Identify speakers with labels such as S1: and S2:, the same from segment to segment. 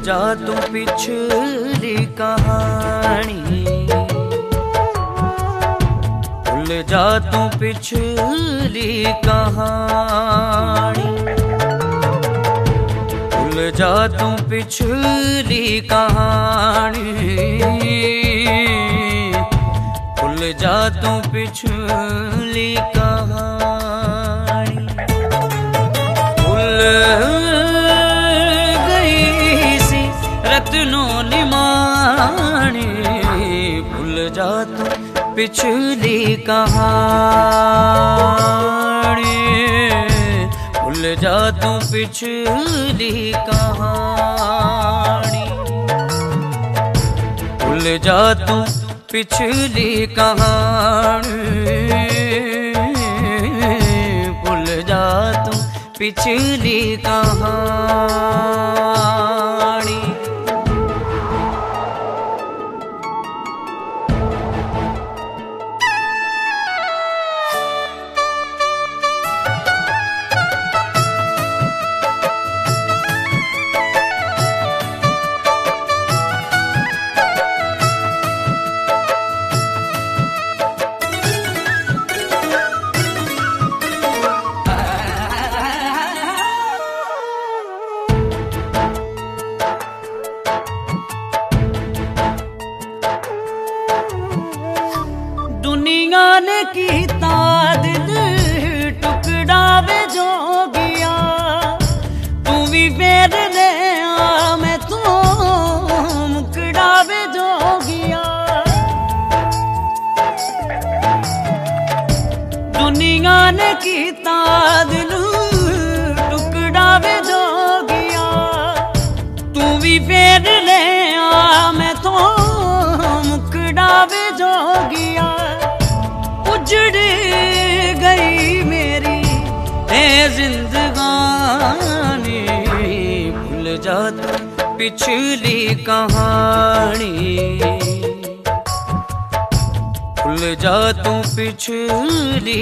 S1: जा तू पिछली कहानी, भूल जा तू पिछली कहानी, भूल जा तू पिछली कहानी, भूल जा तू पिछली कहानी। भूल रत्नों निमानी, भूल जा तू पिछली कहानी, भूल जा तू पिछली कहानी, भूल जा तू पिछली कहानी, भूल जा तू पिछली कहानी। दुनिया ने कीता दिल टुकड़ा वे जोगिया, तू भी फेर ले आ मैं तो मुकड़ा वे जोगिया। दुनिया ने कीता दिल टुकड़ा वे जोगिया, तू भी फेर ले आ मैं तो मुकड़ा वे जोगिया। उजड़ गई मेरी है जिंदगानी, भूल जा तू पिछली कहानी, भूल जा तू पिछली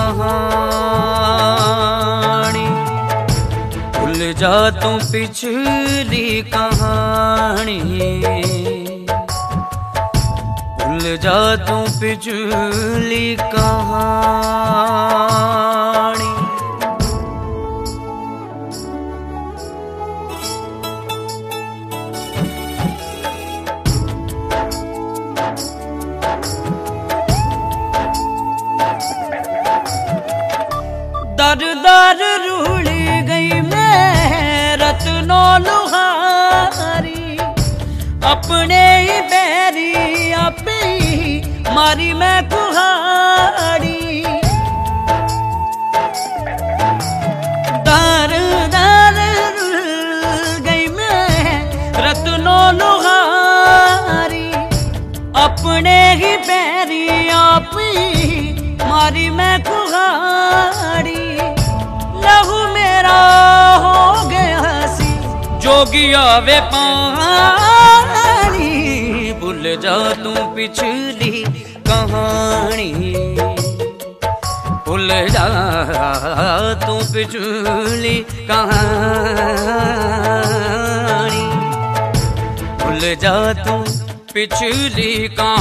S1: कहानी, भूल जा तू पिछली कहानी, भूल जा तू पिछली कहानी। दर दर रूल गई मैं रत्नों लुहारी, अपने ही बैरी आपे ही मारी मैं कुहाड़ी। दर दर गई मैं रत्नों लुहारी, अपने ही बैरी आप ही मारी मैं कुहाड़ी। लहू मेरा हो गया सी जोगिया वे पानी, भूल जा तू पिछली कहानी, भूल जा तू पिछली कहानी, भूल जा तू पिछली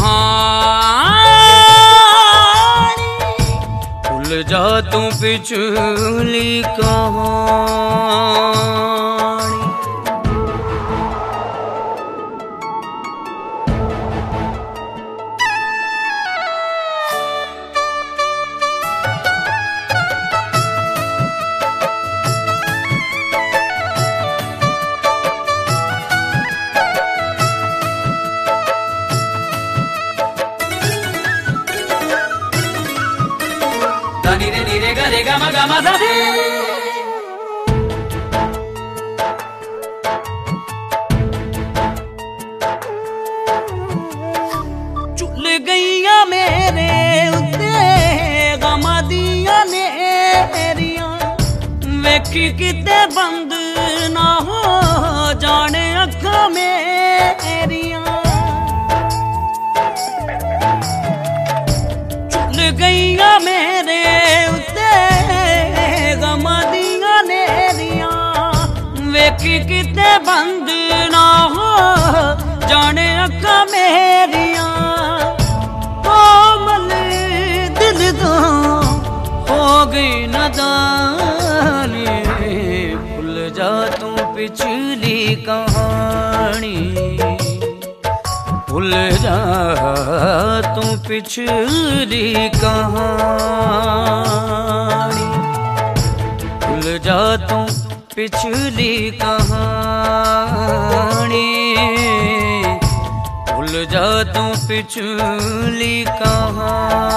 S1: कहानी, भूल जा तू पिछली कहानी। चुल गईया मेरे उत्ते गमा दिया नेरिया, वेखी किते बंद ना हो जाने अखा मेरिया। चुल गईया मेरे उत्ते गमा दिया नेरिया, वेखी किते बंद ना गई नादानी, भूल जा तू पिछली कहानी, भूल जा तू पिछली कहानी, भूल जा तू पिछली कहानी, भूल जा तू पिछली कहानी।